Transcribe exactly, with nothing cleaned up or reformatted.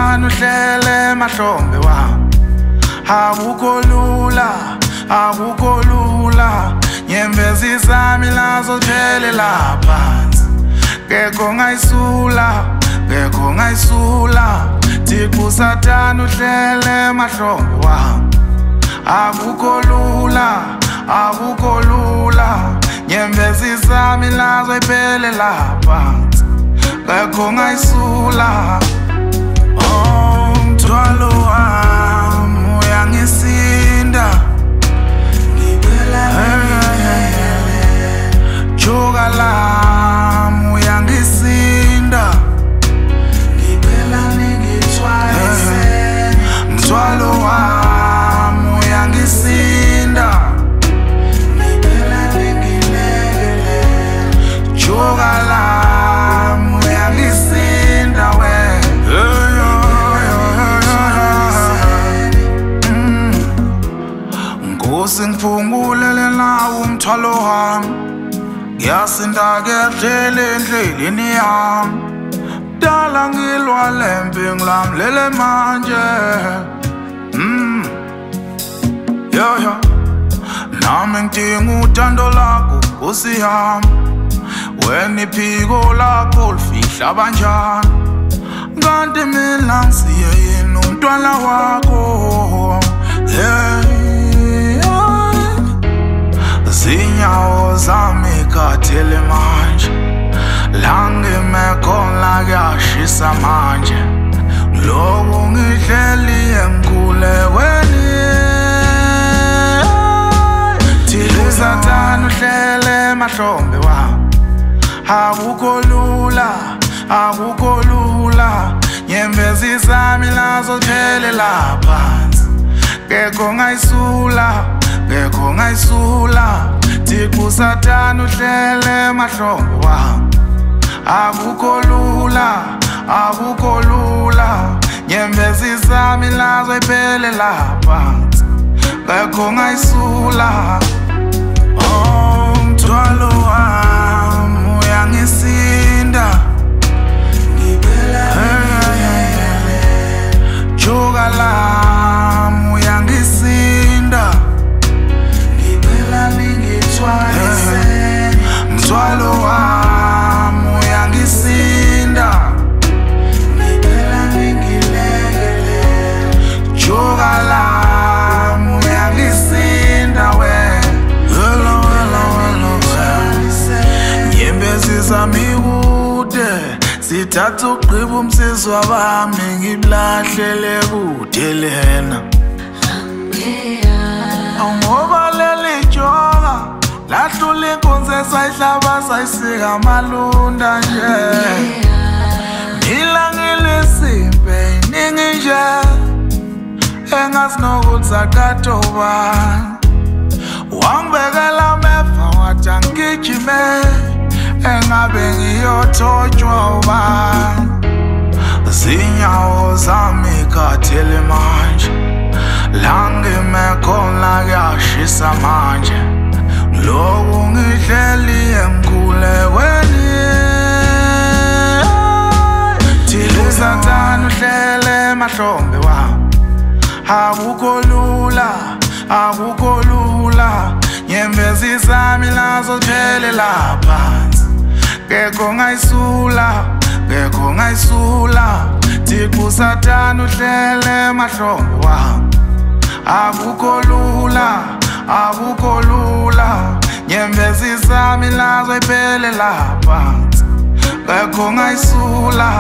Satana uhlele mahlombe wami akukho lula akukho lula nyembezi zami lazo ziphelela phansi kekho ngayisula kekho ngayisula Thixo Satana uhlele mahlombe wami akukho lula akukho lula nyembezi zami lazo ziphelela phansi kekho ngayisula Oh mthwalo wami uyangisinda ngicela Juga lami uyangisinda ngicela ningithwalise Mthwalo wami uyangisinda ngicela ningilekele Juga lami uyangisinda we Nkosi ngiphungulele nawo umthwalo wami Ngiyasinda kedlele endleleni yami Dala ngilwa lempi ngilamlele manje Mm Yo yo Nami ngidinga uthando lakho Nkosi yami Wena iphiko lakho lifihla banjani Kanti mina ngisiye yini umntwana wakho Hey Zinyawo zami khathele manje La ngimekhona kuyashisa manje Loku ngihleli emkhulekweni Thixo Satana uhlele mahlombe wami akukho lula akukho lula nyembezi zami lazo ziphelela phansi kekho ngayisula kekho ngayisula Thixo Satana uhlele mahlombe wami akukho lula akukho lula nyembezi zami lazo ziphelela phansi kekho ngayisula Oh mthwalo wami uyangisinda ngicela Juga lami uyangisinda ngicela ningithwalise Mthwalo wami uyangisinda ngicela ningilekele Juga lami uyangisinda we Hello hello hello Nyembezi zami kude Sithatha ugqiba umsizwa wami ngiblahlele kude lena Ngoba leli joka lahlula inkunzi esayihlaba sayisika amalunda nje Ngila ngilisimpe iningi nje engasinokuthi akatoba Wangibekela mefa wathi angigijime engabe ngiyothotywa ubani Zinyawo zami khathele manje La ngimekhona kuyashisa manje Loku ngihleli emkhulekweni Thixo Satana uhlele mahlombe wami akukho lula akukho lula nyembezi zami lazo ziphelela phansi kekho ngayisula kekho ngayisula Thixo Satana uhlele mahlombe wami akukho lula akukho lula nyembezi zami lazo ziphelela phansi kekho ngayisula